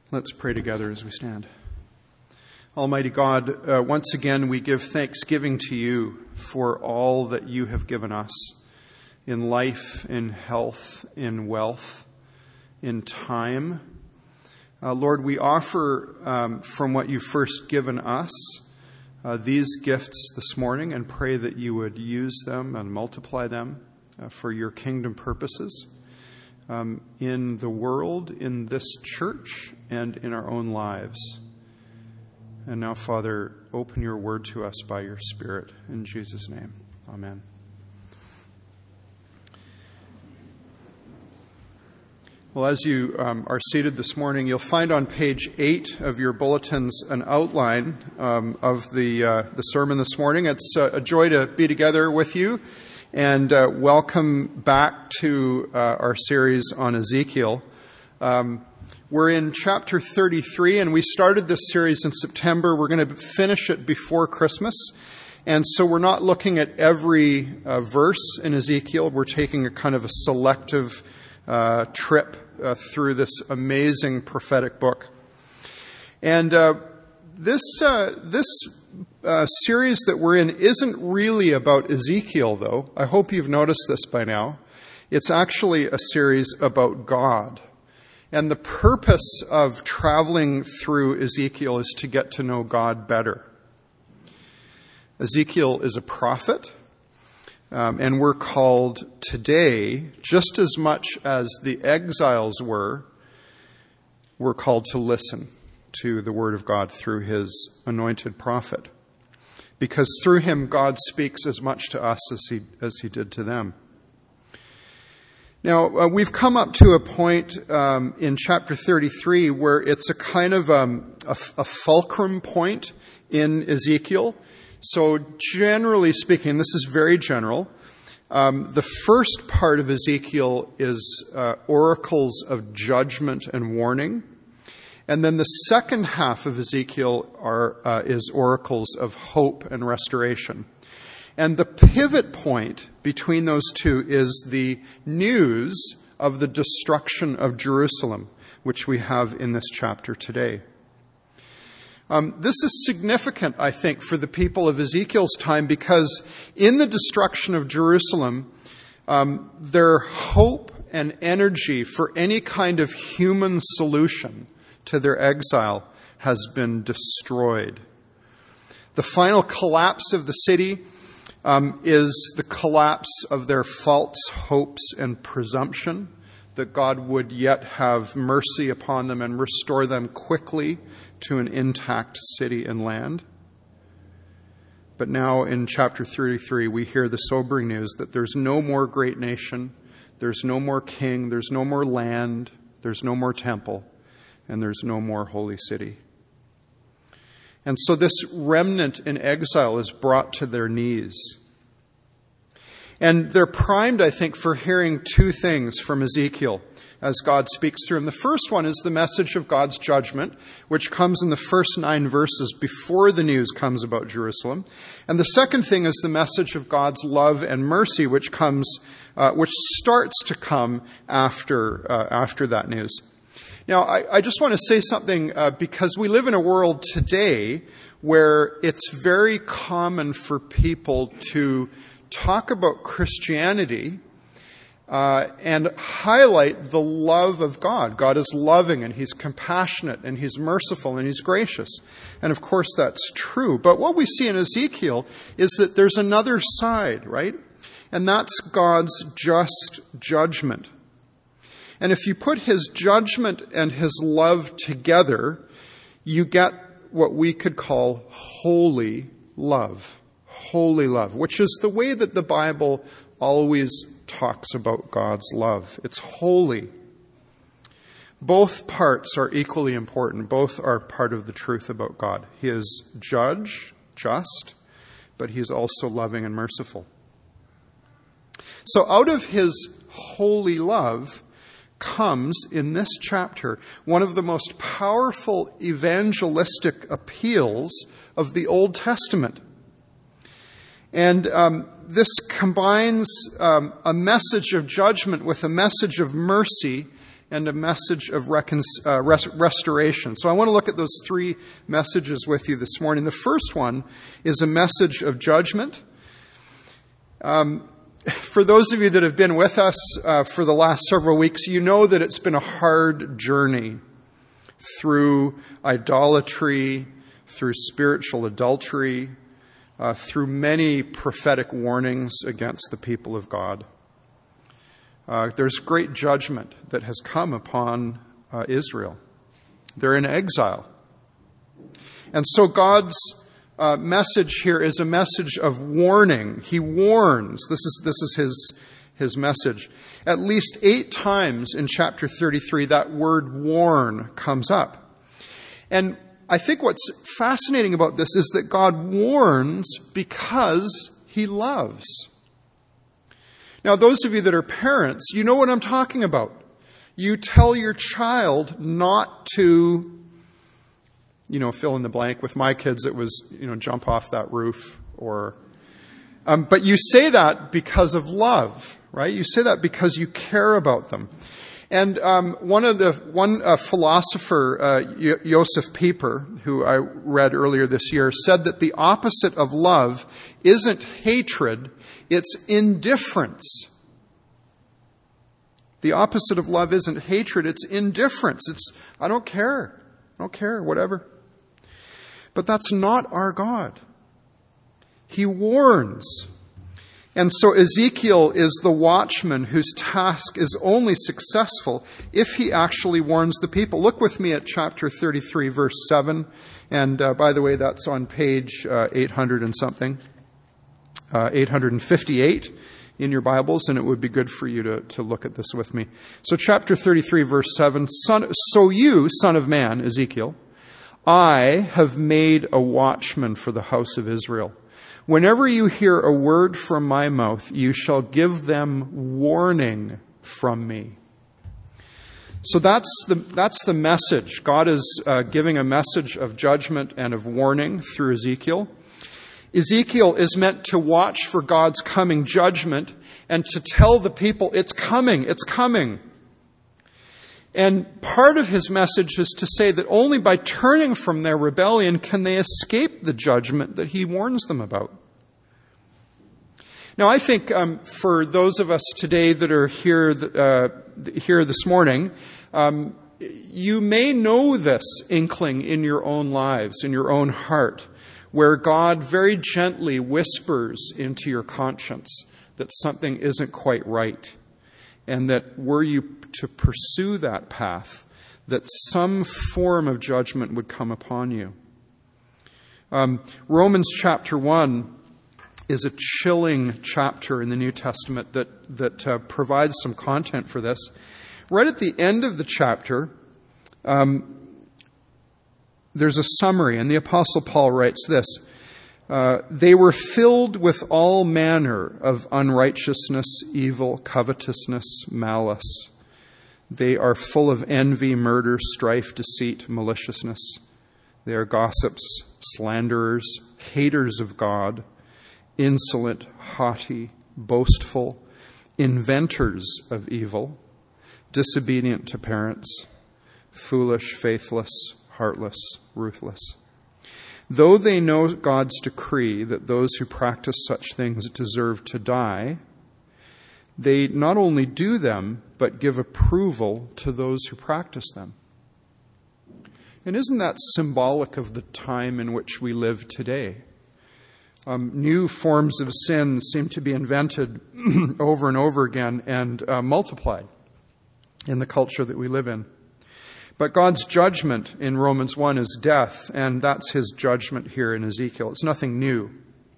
Let's pray together as we stand. Almighty God, once again we give thanksgiving to you for all that you have given us in life, in health, in wealth, in time. Lord, we offer from what you've first given us these gifts this morning and pray that you would use them and multiply them for your kingdom purposes in the world, in this church, and in our own lives. And now, Father, open your word to us by your Spirit. In Jesus' name, amen. Well, as you are seated this morning, you'll find on page 8 of your bulletins an outline of the sermon this morning. It's a joy to be together with you. And welcome back to our series on Ezekiel. We're in chapter 33, and we started this series in September. We're going to finish it before Christmas. And so we're not looking at every verse in Ezekiel. We're taking a kind of a selective trip through this amazing prophetic book. And this series that we're in isn't really about Ezekiel, though. I hope you've noticed this by now. It's actually a series about God. And the purpose of traveling through Ezekiel is to get to know God better. Ezekiel is a prophet, and we're called today, just as much as the exiles we're called to listen to the word of God through his anointed prophet. Because through him, God speaks as much to us as he did to them. Now, we've come up to a point in chapter 33 where it's a kind of a fulcrum point in Ezekiel. So generally speaking, this is very general. The first part of Ezekiel is oracles of judgment and warning. And then the second half of Ezekiel is oracles of hope and restoration. And the pivot point between those two is the news of the destruction of Jerusalem, which we have in this chapter today. This is significant, I think, for the people of Ezekiel's time, because in the destruction of Jerusalem, their hope and energy for any kind of human solution to their exile has been destroyed. The final collapse of the city is the collapse of their false hopes and presumption that God would yet have mercy upon them and restore them quickly to an intact city and land. But now in chapter 33, we hear the sobering news that there's no more great nation, there's no more king, there's no more land, there's no more temple, and there's no more holy city. And so this remnant in exile is brought to their knees. And they're primed, I think, for hearing two things from Ezekiel as God speaks through him. The first one is the message of God's judgment, which comes in the first 9 verses before the news comes about Jerusalem. And the second thing is the message of God's love and mercy, which starts to come after that news. Now, I just want to say something because we live in a world today where it's very common for people to talk about Christianity and highlight the love of God. God is loving and he's compassionate and he's merciful and he's gracious. And of course that's true. But what we see in Ezekiel is that there's another side, right? And that's God's just judgment. And if you put his judgment and his love together, you get what we could call holy love. Holy love, which is the way that the Bible always talks about God's love. It's holy. Both parts are equally important. Both are part of the truth about God. He is just, but he is also loving and merciful. So out of his holy love comes, in this chapter, one of the most powerful evangelistic appeals of the Old Testament. And this combines a message of judgment with a message of mercy and a message of restoration. So I want to look at those three messages with you this morning. The first one is a message of judgment. For those of you that have been with us for the last several weeks, you know that it's been a hard journey through idolatry, through spiritual adultery, through many prophetic warnings against the people of God. There's great judgment that has come upon Israel. They're in exile. And so God's message here is a message of warning. He warns. This is his message. At least 8 times in chapter 33, that word warn comes up. And I think what's fascinating about this is that God warns because he loves. Now, those of you that are parents, you know what I'm talking about. You tell your child not to, fill in the blank. With my kids, it was, jump off that roof or, but you say that because of love, right? You say that because you care about them. And one philosopher, Josef Pieper, who I read earlier this year, said that the opposite of love isn't hatred, it's indifference. The opposite of love isn't hatred, it's indifference. It's, I don't care, whatever. But that's not our God. He warns. And so Ezekiel is the watchman whose task is only successful if he actually warns the people. Look with me at chapter 33, verse 7. And by the way, that's on page 800 and something. 858 in your Bibles, and it would be good for you to look at this with me. So chapter 33, verse 7. So you, son of man, Ezekiel, I have made a watchman for the house of Israel. Whenever you hear a word from my mouth, you shall give them warning from me. So that's the message. God is giving a message of judgment and of warning through Ezekiel. Ezekiel is meant to watch for God's coming judgment and to tell the people, it's coming, it's coming. And part of his message is to say that only by turning from their rebellion can they escape the judgment that he warns them about. Now, I think for those of us today that are here this morning, you may know this inkling in your own lives, in your own heart, where God very gently whispers into your conscience that something isn't quite right, and that were you to pursue that path, that some form of judgment would come upon you. Romans chapter 1 is a chilling chapter in the New Testament that provides some content for this. Right at the end of the chapter, there's a summary, and the Apostle Paul writes this. They were filled with all manner of unrighteousness, evil, covetousness, malice. They are full of envy, murder, strife, deceit, maliciousness. They are gossips, slanderers, haters of God, insolent, haughty, boastful, inventors of evil, disobedient to parents, foolish, faithless, heartless, ruthless. Though they know God's decree that those who practice such things deserve to die, they not only do them, but give approval to those who practice them. And isn't that symbolic of the time in which we live today? New forms of sin seem to be invented over and over again and multiplied in the culture that we live in. But God's judgment in Romans 1 is death, and that's his judgment here in Ezekiel. It's nothing new.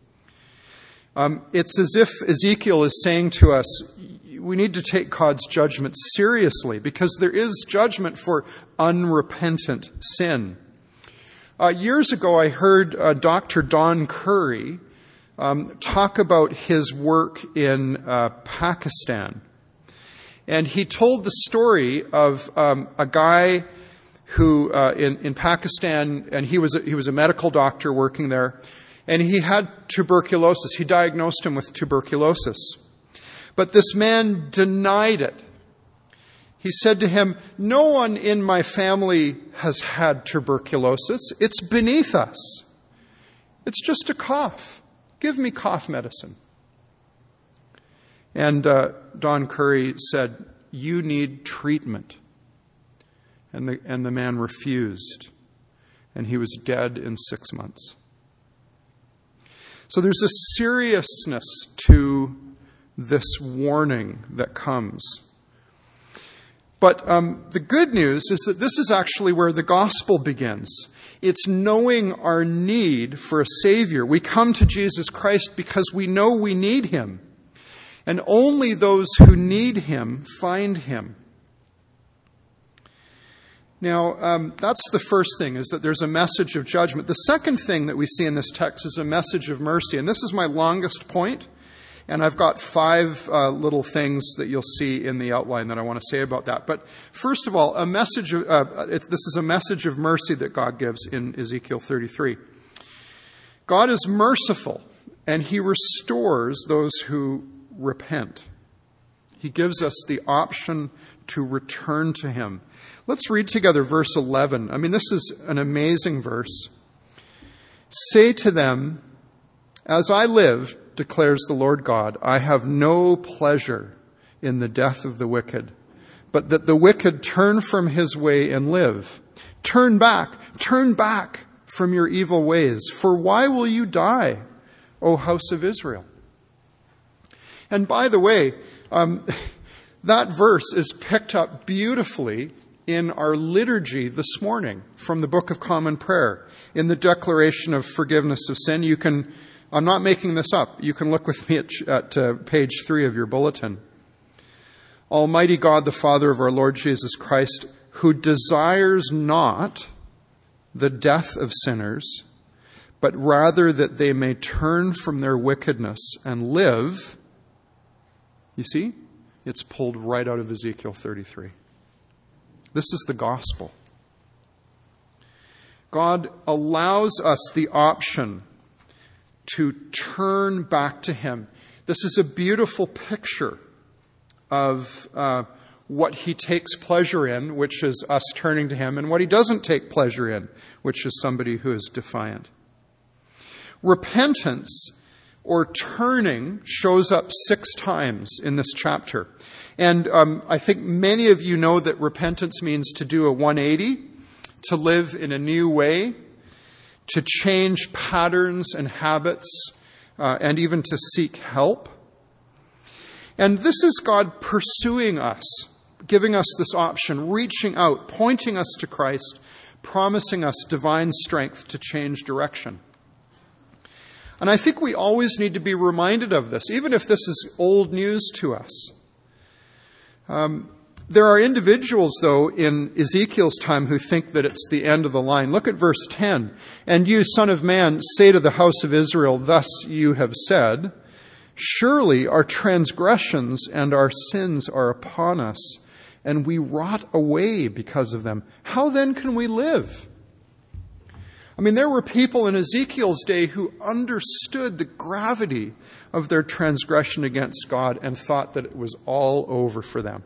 It's as if Ezekiel is saying to us, we need to take God's judgment seriously because there is judgment for unrepentant sin. Years ago, I heard Dr. Don Curry talk about his work in Pakistan. And he told the story of a guy who in Pakistan, and he was a medical doctor working there, and he had tuberculosis. He diagnosed him with tuberculosis. But this man denied it. He said to him, "No one in my family has had tuberculosis. It's beneath us. It's just a cough. Give me cough medicine." And Don Curry said, "You need treatment." And the man refused. And he was dead in 6 months. So there's a seriousness to this warning that comes. But the good news is that this is actually where the gospel begins. It's knowing our need for a Savior. We come to Jesus Christ because we know we need Him. And only those who need Him find Him. Now, that's the first thing, is that there's a message of judgment. The second thing that we see in this text is a message of mercy. And this is my longest point. And I've got 5 little things that you'll see in the outline that I want to say about that. But first of all, this is a message of mercy that God gives in Ezekiel 33. God is merciful, and He restores those who repent. He gives us the option to return to Him. Let's read together verse 11. I mean, this is an amazing verse. "Say to them, 'As I live, declares the Lord God, I have no pleasure in the death of the wicked, but that the wicked turn from his way and live. Turn back from your evil ways. For why will you die, O house of Israel?'" And by the way, that verse is picked up beautifully in our liturgy this morning from the Book of Common Prayer. In the declaration of forgiveness of sin, I'm not making this up. You can look with me at page 3 of your bulletin. "Almighty God, the Father of our Lord Jesus Christ, who desires not the death of sinners, but rather that they may turn from their wickedness and live." You see? It's pulled right out of Ezekiel 33. This is the gospel. God allows us the option to turn back to Him. This is a beautiful picture of what He takes pleasure in, which is us turning to Him, and what He doesn't take pleasure in, which is somebody who is defiant. Repentance or turning shows up 6 times in this chapter. And I think many of you know that repentance means to do a 180, to live in a new way, to change patterns and habits, and even to seek help. And this is God pursuing us, giving us this option, reaching out, pointing us to Christ, promising us divine strength to change direction. And I think we always need to be reminded of this, even if this is old news to us. There are individuals, though, in Ezekiel's time who think that it's the end of the line. Look at verse 10. "And you, son of man, say to the house of Israel, thus you have said, surely our transgressions and our sins are upon us, and we rot away because of them. How then can we live?" I mean, there were people in Ezekiel's day who understood the gravity of their transgression against God and thought that it was all over for them.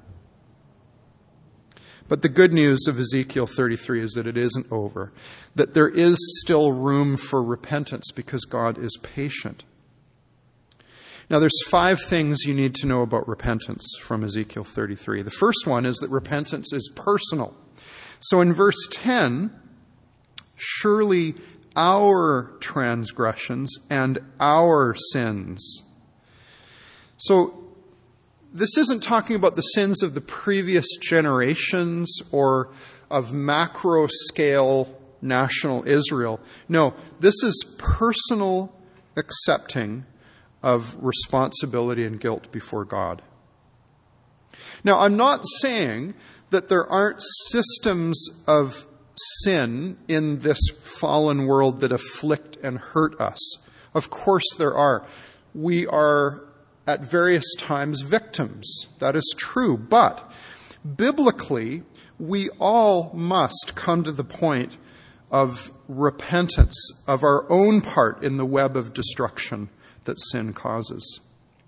But the good news of Ezekiel 33 is that it isn't over, that there is still room for repentance because God is patient. Now, there's 5 things you need to know about repentance from Ezekiel 33. The first one is that repentance is personal. So in verse 10, "Surely our transgressions and our sins." So this isn't talking about the sins of the previous generations or of macro-scale national Israel. No, this is personal accepting of responsibility and guilt before God. Now, I'm not saying that there aren't systems of sin in this fallen world that afflict and hurt us. Of course there are. We are at various times victims. That is true. But biblically, we all must come to the point of repentance of our own part in the web of destruction that sin causes.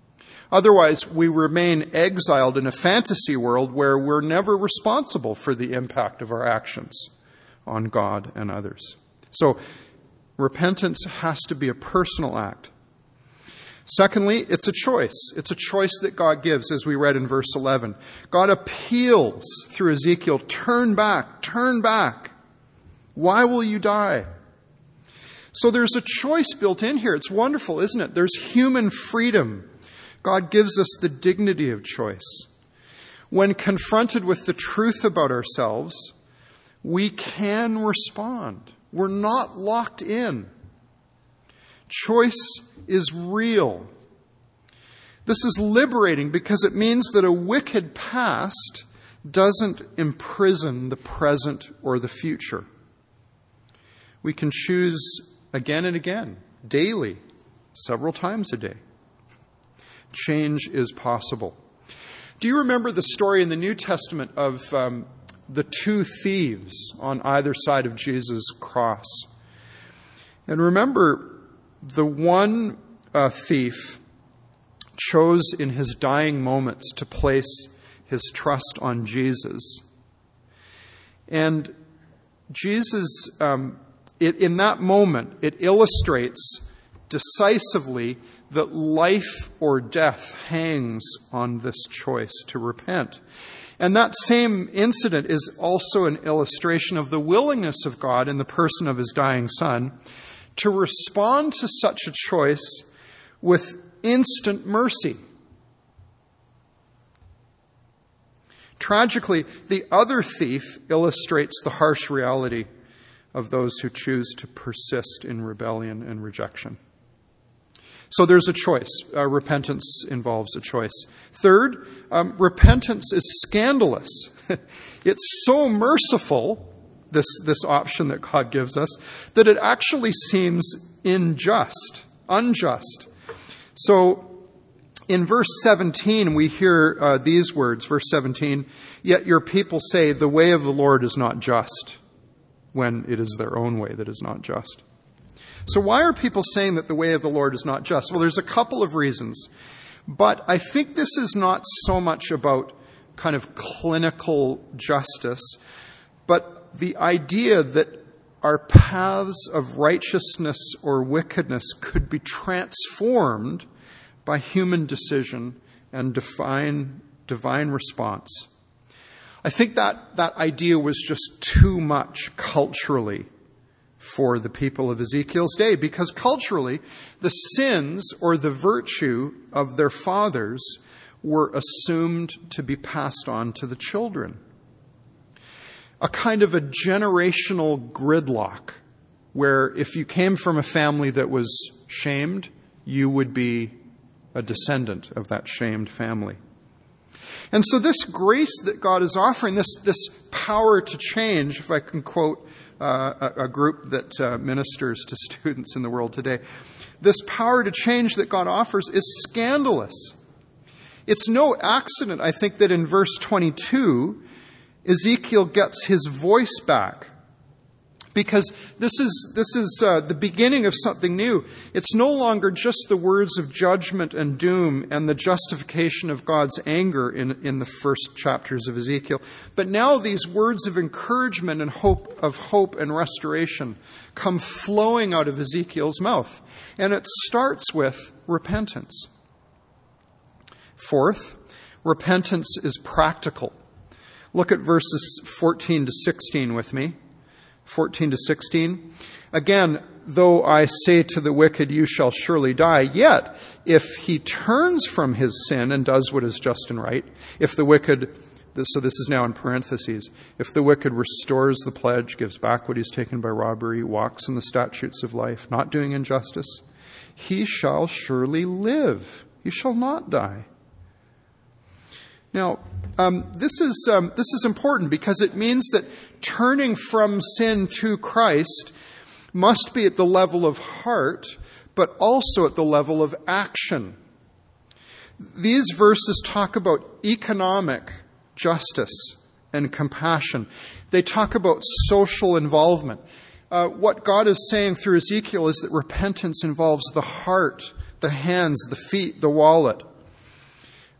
Otherwise, we remain exiled in a fantasy world where we're never responsible for the impact of our actions on God and others. So, repentance has to be a personal act. Secondly, it's a choice. It's a choice that God gives, as we read in verse 11. God appeals through Ezekiel, turn back, turn back. Why will you die? So there's a choice built in here. It's wonderful, isn't it? There's human freedom. God gives us the dignity of choice. When confronted with the truth about ourselves, we can respond. We're not locked in. Choice is real. This is liberating because it means that a wicked past doesn't imprison the present or the future. We can choose again and again, daily, several times a day. Change is possible. Do you remember the story in the New Testament of the two thieves on either side of Jesus' cross? And remember, the one thief chose in his dying moments to place his trust on Jesus. And Jesus, in that moment, it illustrates decisively that life or death hangs on this choice to repent. And that same incident is also an illustration of the willingness of God in the person of his dying Son to respond to such a choice with instant mercy. Tragically, the other thief illustrates the harsh reality of those who choose to persist in rebellion and rejection. So there's a choice. Repentance involves a choice. Third, repentance is scandalous. It's so merciful, this option that God gives us, that it actually seems unjust. So in verse 17, we hear these words, verse 17, "Yet your people say, the way of the Lord is not just," when it is their own way that is not just. So why are people saying that the way of the Lord is not just? Well, there's a couple of reasons. But I think this is not so much about kind of clinical justice, but the idea that our paths of righteousness or wickedness could be transformed by human decision and divine response. I think that idea was just too much culturally for the people of Ezekiel's day, because culturally, the sins or the virtue of their fathers were assumed to be passed on to the children. A kind of a generational gridlock, where if you came from a family that was shamed, you would be a descendant of that shamed family. And so this grace that God is offering, this power to change, if I can quote a group that ministers to students in the world today, this power to change that God offers is scandalous. It's no accident, I think, that in verse 22, Ezekiel gets his voice back, because this is the beginning of something new. It's no longer just the words of judgment and doom and the justification of God's anger in the first chapters of Ezekiel, but now these words of encouragement and hope and restoration come flowing out of Ezekiel's mouth. And it starts with repentance. Fourth, repentance is practical. Look at verses 14 to 16 with me. 14 to 16. "Again, though I say to the wicked, you shall surely die, yet if he turns from his sin and does what is just and right, if the wicked," so this is now in parentheses, "if the wicked restores the pledge, gives back what he's taken by robbery, walks in the statutes of life, not doing injustice, he shall surely live. He shall not die." Now, this is important, because it means that turning from sin to Christ must be at the level of heart, but also at the level of action. These verses talk about economic justice and compassion. They talk about social involvement. What God is saying through Ezekiel is that repentance involves the heart, the hands, the feet, the wallet.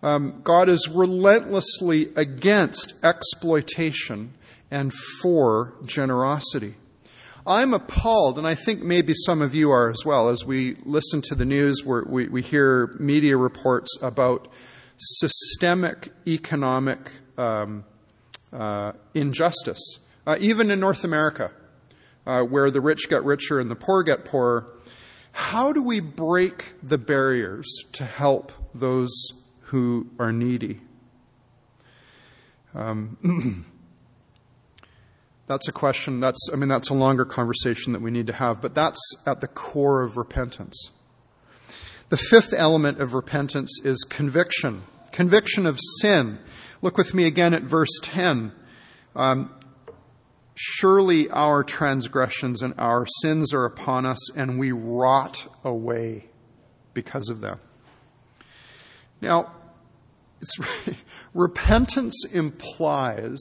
God is relentlessly against exploitation and for generosity. I'm appalled, and I think maybe some of you are as well, as we listen to the news where we hear media reports about systemic economic injustice, even in North America, where the rich get richer and the poor get poorer. How do we break the barriers to help those who are needy? That's a question. That's a longer conversation that we need to have, but that's at the core of repentance. The fifth element of repentance is conviction. Conviction of sin. Look with me again at verse 10. Surely our transgressions and our sins are upon us, and we rot away because of them. Now, repentance implies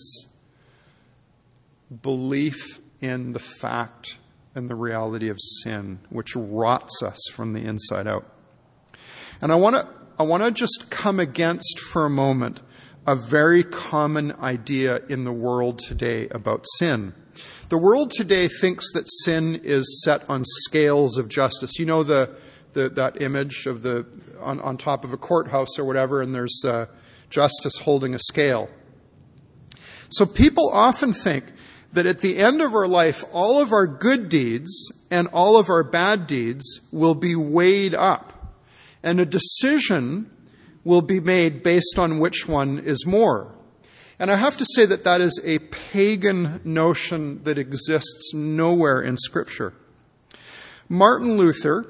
belief in the fact and the reality of sin, which rots us from the inside out. And I want to just come against for a moment a very common idea in the world today about sin. The world today thinks that sin is set on scales of justice. You know that image of on top of a courthouse or whatever, and there's justice holding a scale. So people often think that at the end of our life, all of our good deeds and all of our bad deeds will be weighed up, and a decision will be made based on which one is more. And I have to say that is a pagan notion that exists nowhere in Scripture. Martin Luther,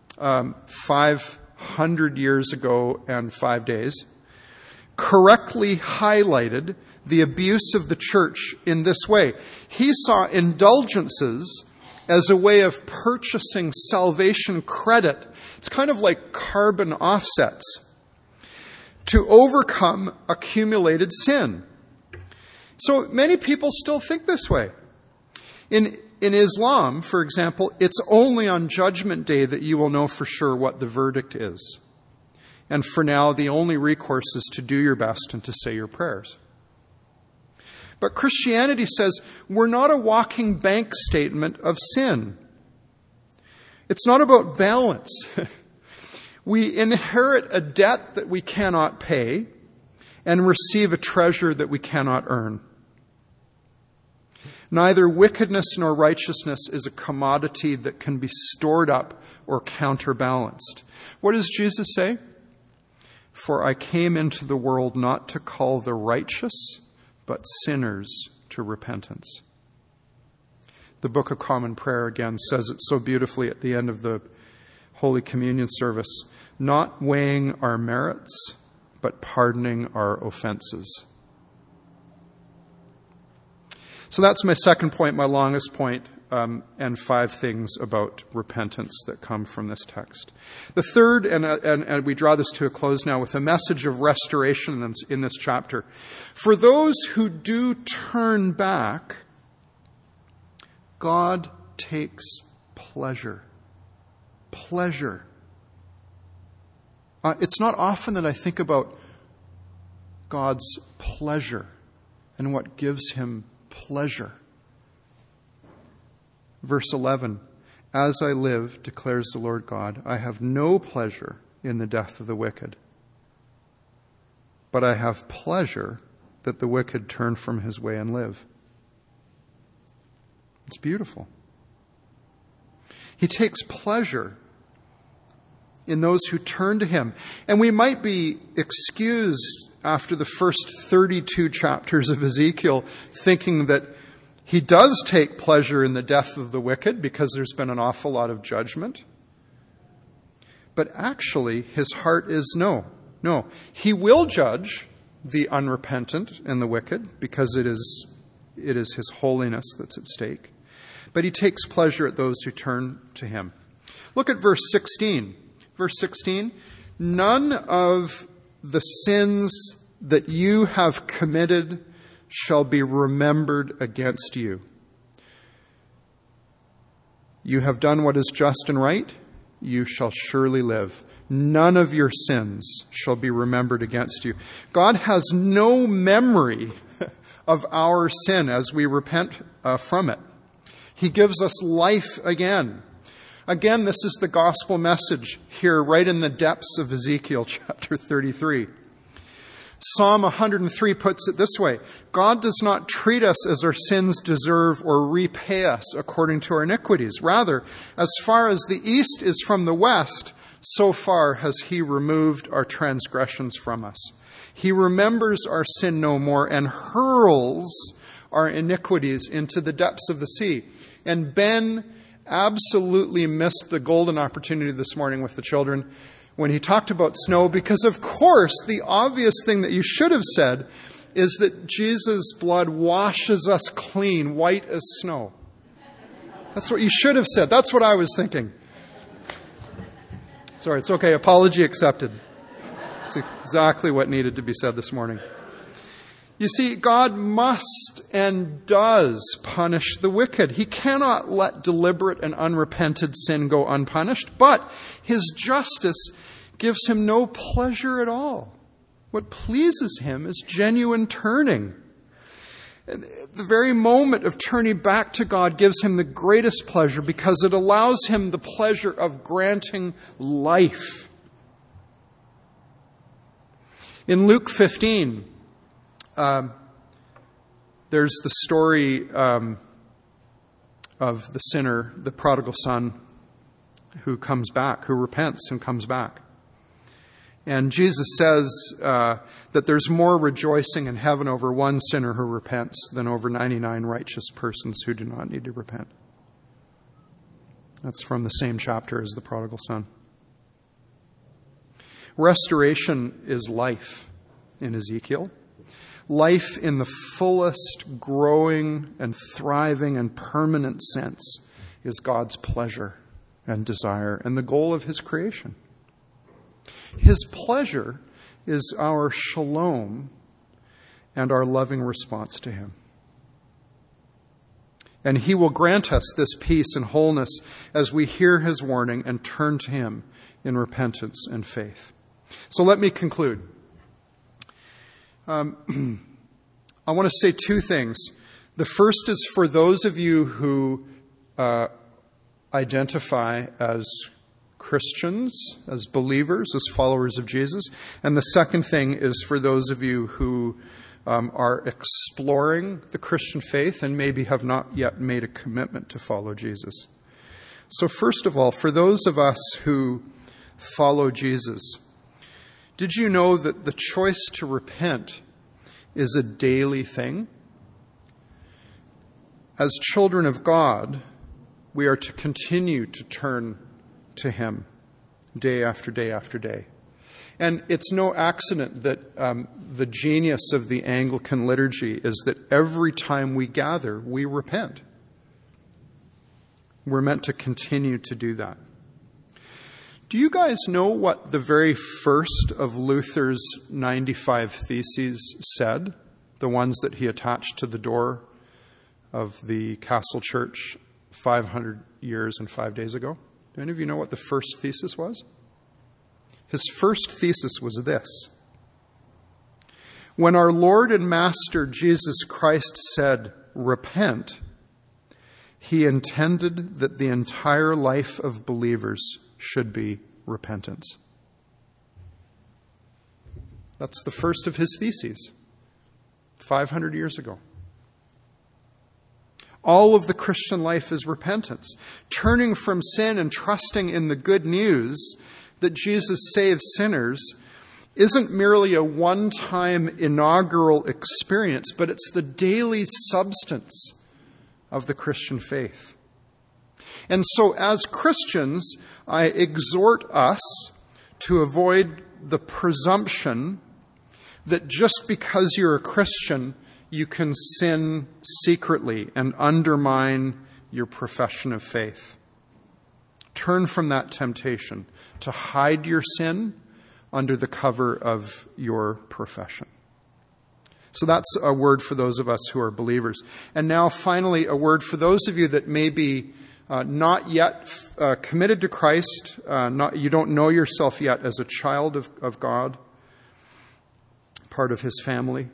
500 years ago and 5 days, correctly highlighted the abuse of the church in this way. He saw indulgences as a way of purchasing salvation credit. It's kind of like carbon offsets to overcome accumulated sin. So many people still think this way. In Islam, for example, it's only on Judgment Day that you will know for sure what the verdict is. And for now, the only recourse is to do your best and to say your prayers. But Christianity says we're not a walking bank statement of sin. It's not about balance. We inherit a debt that we cannot pay and receive a treasure that we cannot earn. Neither wickedness nor righteousness is a commodity that can be stored up or counterbalanced. What does Jesus say? For I came into the world not to call the righteous, but sinners to repentance. The Book of Common Prayer, again, says it so beautifully at the end of the Holy Communion service. Not weighing our merits, but pardoning our offenses. So that's my second point, my longest point, and 5 things about repentance that come from this text. The third, and we draw this to a close now with a message of restoration in this chapter. For those who do turn back, God takes pleasure. Pleasure. It's not often that I think about God's pleasure and what gives him pleasure. Verse 11, as I live, declares the Lord God, I have no pleasure in the death of the wicked, but I have pleasure that the wicked turn from his way and live. It's beautiful. He takes pleasure in those who turn to him. And we might be excused after the first 32 chapters of Ezekiel thinking that he does take pleasure in the death of the wicked because there's been an awful lot of judgment. But actually, his heart is no. He will judge the unrepentant and the wicked because it is his holiness that's at stake. But he takes pleasure at those who turn to him. Look at verse 16. Verse 16, none of the sins that you have committed shall be remembered against you. You have done what is just and right, you shall surely live. none of your sins shall be remembered against you. God has no memory of our sin as we repent from it. He gives us life again. Again, this is the gospel message here right in the depths of Ezekiel chapter 33. Psalm 103 puts it this way: God does not treat us as our sins deserve or repay us according to our iniquities. Rather, as far as the east is from the west, so far has he removed our transgressions from us. He remembers our sin no more and hurls our iniquities into the depths of the sea. And Ben absolutely missed the golden opportunity this morning with the children when he talked about snow, because of course the obvious thing that you should have said is that Jesus' blood washes us clean, white as snow. That's what you should have said. That's what I was thinking. Sorry, it's okay. Apology accepted. It's exactly what needed to be said this morning. You see, God must and does punish the wicked. He cannot let deliberate and unrepented sin go unpunished, but his justice gives him no pleasure at all. What pleases him is genuine turning. And the very moment of turning back to God gives him the greatest pleasure because it allows him the pleasure of granting life. In Luke 15, there's the story of the sinner, the prodigal son, who comes back, who repents and comes back. And Jesus says that there's more rejoicing in heaven over one sinner who repents than over 99 righteous persons who do not need to repent. That's from the same chapter as the prodigal son. Restoration is life in Ezekiel. Life in the fullest, growing and thriving and permanent sense is God's pleasure and desire and the goal of his creation. His pleasure is our shalom and our loving response to him. And he will grant us this peace and wholeness as we hear his warning and turn to him in repentance and faith. So let me conclude. I want to say two things. The first is for those of you who identify as Christians, as believers, as followers of Jesus. And the second thing is for those of you who are exploring the Christian faith and maybe have not yet made a commitment to follow Jesus. So first of all, for those of us who follow Jesus, did you know that the choice to repent is a daily thing? As children of God, we are to continue to turn to him day after day after day. And it's no accident that the genius of the Anglican liturgy is that every time we gather, we repent. We're meant to continue to do that. Do you guys know what the very first of Luther's 95 Theses said? The ones that he attached to the door of the Castle Church 500 years and 5 days ago? Do any of you know what the first thesis was? His first thesis was this: when our Lord and Master Jesus Christ said, "Repent," he intended that the entire life of believers should be repentance. That's the first of his theses, 500 years ago. All of the Christian life is repentance, turning from sin and trusting in the good news that Jesus saves sinners isn't merely a one-time inaugural experience, but it's the daily substance of the Christian faith. And so as Christians, I exhort us to avoid the presumption that just because you're a Christian, you can sin secretly and undermine your profession of faith. Turn from that temptation to hide your sin under the cover of your profession. So that's a word for those of us who are believers. And now finally, a word for those of you that may be not yet committed to Christ, you don't know yourself yet as a child of God, part of his family.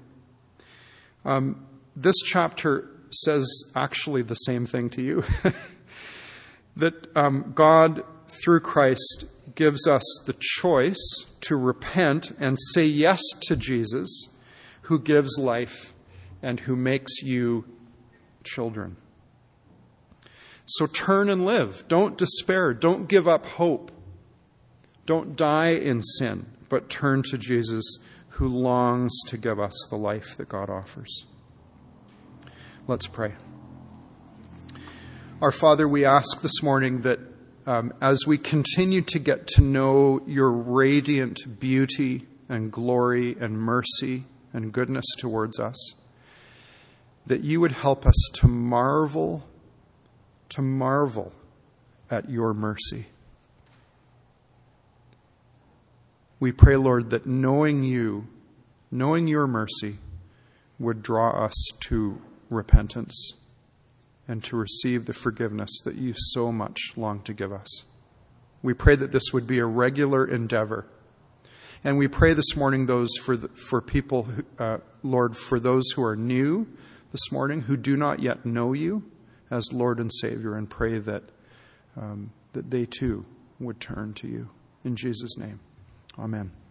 This chapter says actually the same thing to you. That God, through Christ, gives us the choice to repent and say yes to Jesus, who gives life and who makes you children. So turn and live. Don't despair. Don't give up hope. Don't die in sin, but turn to Jesus, who longs to give us the life that God offers. Let's pray. Our Father, we ask this morning that as we continue to get to know your radiant beauty and glory and mercy and goodness towards us, that you would help us to marvel at your mercy. We pray, Lord, that knowing you, knowing your mercy, would draw us to repentance and to receive the forgiveness that you so much long to give us. We pray that this would be a regular endeavor. And we pray this morning for people, Lord, for those who are new this morning, who do not yet know you as Lord and Savior, and pray that they too would turn to you. In Jesus' name, amen.